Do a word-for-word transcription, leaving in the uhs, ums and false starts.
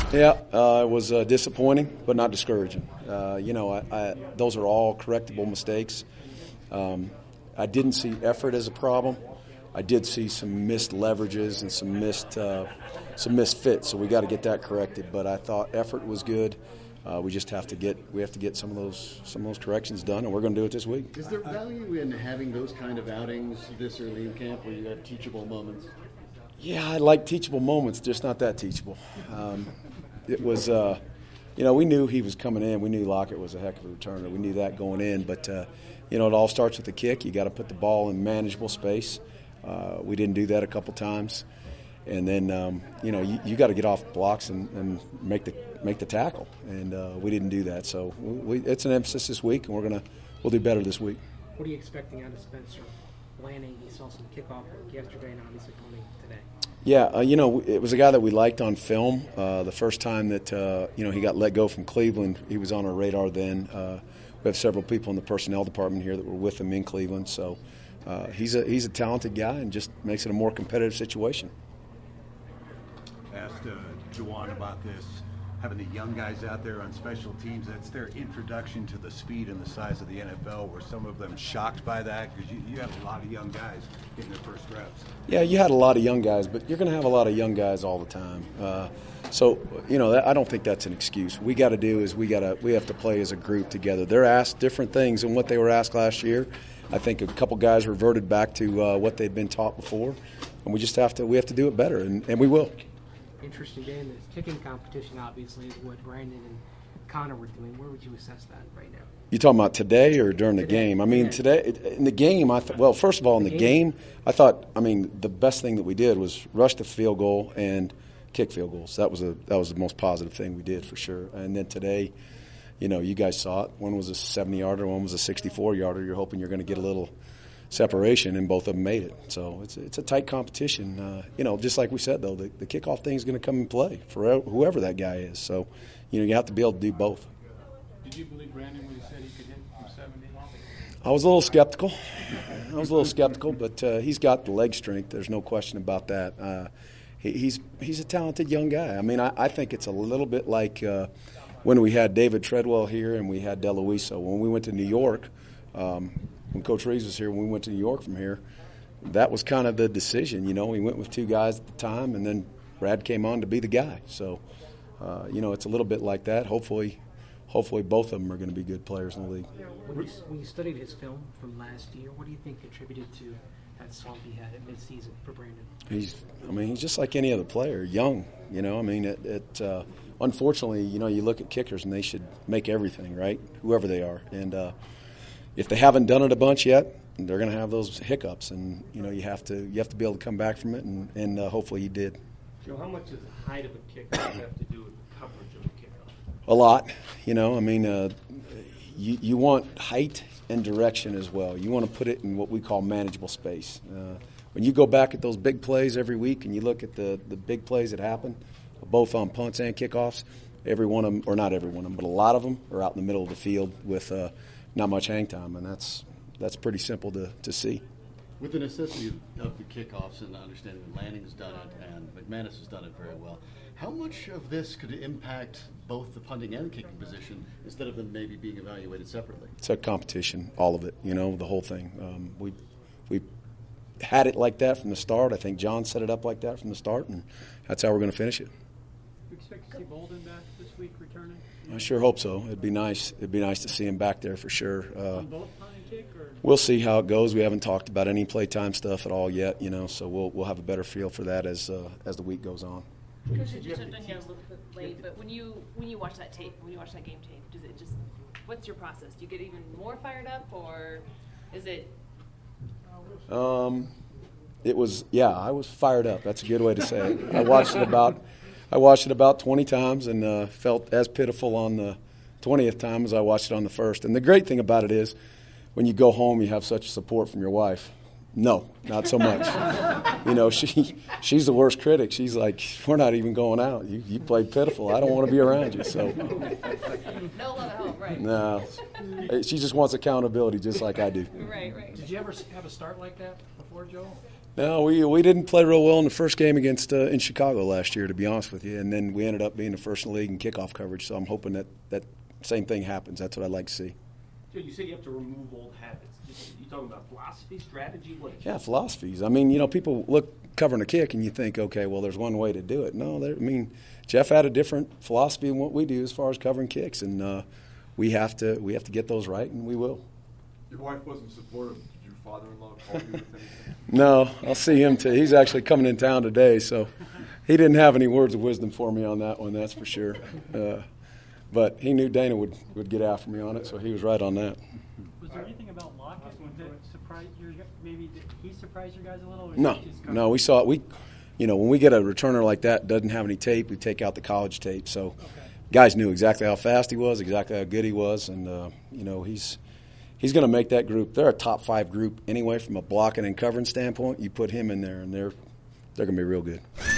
Yeah, uh, it was uh, disappointing, but not discouraging. Uh, you know, I, I, those are all correctable mistakes. Um, I didn't see effort as a problem. I did see some missed leverages and some missed uh, some missed fits, so we got to get that corrected. But I thought effort was good. Uh, we just have to get we have to get some of those some of those corrections done, and we're going to do it this week. Is there value in having those kind of outings this early in camp where you have teachable moments? Yeah, I like teachable moments, just not that teachable. Um, it was, uh, you know, we knew he was coming in. We knew Lockett was a heck of a returner. We knew that going in. But, uh, you know, it all starts with the kick. You got to put the ball in manageable space. Uh, we didn't do that a couple times. And then, um, you know, you, you got to get off blocks and, and make the make the tackle. And uh, we didn't do that. So we, it's an emphasis this week, and we're gonna we'll do better this week. What are you expecting out of Spencer Lanning? He saw some kickoff work yesterday, and obviously coming today. Yeah, uh, you know, it was a guy that we liked on film. Uh, the first time that, uh, you know, he got let go from Cleveland, he was on our radar then. Uh, we have several people in the personnel department here that were with him in Cleveland. So uh, he's a he's a talented guy and just makes it a more competitive situation. Asked uh, Juwan about this, having the young guys out there on special teams. That's their introduction to the speed and the size of the N F L. Were some of them shocked by that? Because you, you have a lot of young guys getting their first reps. Yeah, you had a lot of young guys, but you're going to have a lot of young guys all the time. Uh, so, you know, that, I don't think that's an excuse. We got to do is we got to we have to play as a group together. They're asked different things than what they were asked last year. I think a couple guys reverted back to uh, what they'd been taught before, and we just have to we have to do it better, and, and we will. Interesting day in the kicking competition, obviously, is what Brandon and Connor were doing. Where would you assess that right now? You talking about today or during the Today. game? I mean, today in the game, I th- well, first of all, in the, The game? game, I thought, I mean, the best thing that we did was rush the field goal and kick field goals. That was a that was the most positive thing we did for sure. And then today, you know, you guys saw it. One was a seventy-yarder, one was a sixty-four-yarder. You're hoping you're going to get a little separation, and both of them made it. So it's it's a tight competition. Uh, you know, just like we said, though, the, the kickoff thing is going to come and play for whoever that guy is. So, you know, you have to be able to do both. Did you believe Brandon when he said he could hit from seventy? I was a little skeptical. I was a little skeptical, but uh, he's got the leg strength. There's no question about that. Uh, he, he's he's a talented young guy. I mean, I, I think it's a little bit like uh, when we had David Treadwell here and we had DeLuiso. When we went to New York, um, when Coach Reeves was here, when we went to New York from here, that was kind of the decision. You know, we went with two guys at the time, and then Brad came on to be the guy. So, uh, you know, it's a little bit like that. Hopefully, hopefully both of them are going to be good players in the league. When you, when you studied his film from last year, what do you think contributed to that slump he had at midseason for Brandon? He's, I mean, he's just like any other player, young. You know, I mean, it. it uh, unfortunately, you know, you look at kickers and they should make everything right, whoever they are, and. Uh, If they haven't done it a bunch yet, they're going to have those hiccups, and you know you have to you have to be able to come back from it, and, and uh, hopefully he did. Joe, how much does the height of a kickoff have to do with the coverage of a kickoff? A lot, you know. I mean, uh, you you want height and direction as well. You want to put it in what we call manageable space. Uh, when you go back at those big plays every week, and you look at the the big plays that happen, both on punts and kickoffs, every one of them, or not every one of them, but a lot of them are out in the middle of the field with. Uh, Not much hang time, and that's that's pretty simple to, to see. With the necessity of the kickoffs and understanding that Lanning's done it and McManus has done it very well, how much of this could impact both the punting and kicking position instead of them maybe being evaluated separately? It's a competition, all of it, you know, the whole thing. Um, we we had it like that from the start. I think John set it up like that from the start, and that's how we're going to finish it. Do you expect to see Bolden back this week returning? I sure hope so. It'd be nice. It'd be nice to see him back there for sure. Uh, On both punt and kick, or? We'll see how it goes. We haven't talked about any playtime stuff at all yet, you know. So we'll we'll have a better feel for that as uh, as the week goes on. Coach, you jumped in here a little bit late, but when you when you watch that tape, when you watch that game tape, does it just what's your process? Do you get even more fired up, or is it? Um, it was yeah, I was fired up. That's a good way to say it. I watched it about. I watched it about twenty times and uh, felt as pitiful on the twentieth time as I watched it on the first. And the great thing about it is when you go home, you have such support from your wife. No, not so much. You know, she she's the worst critic. She's like, we're not even going out. You, you played pitiful. I don't want to be around you. So No love at home, right? no, she just wants accountability just like I do. Right, right. Did you ever have a start like that before, Joe? No, we we didn't play real well in the first game against uh, in Chicago last year, to be honest with you, and then we ended up being the first in the league in kickoff coverage. So I'm hoping that that same thing happens. That's what I'd like to see. Dude, you say you have to remove old habits. Just, you talking about philosophy, strategy, what? Yeah, philosophies. I mean, you know, people look covering a kick and you think, okay, well, there's one way to do it. No, there, I mean, Jeff had a different philosophy than what we do as far as covering kicks, and uh, we have to we have to get those right, and we will. Your wife wasn't supportive. Did your father-in-law call you with anything? No, I'll see him too. He's actually coming in town today, so he didn't have any words of wisdom for me on that one, that's for sure. Uh, but he knew Dana would, would get after me on it, so he was right on that. Was there anything about Lockett that surprised your maybe did he surprise you guys a little? Or No, did he just come- no, we saw it. We, you know, when we get a returner like that, doesn't have any tape, we take out the college tape. So Okay. guys knew exactly how fast he was, exactly how good he was, and uh, you know, he's he's going to make that group. They're a top five group anyway from a blocking and covering standpoint. You put him in there, and they're they're going to be real good.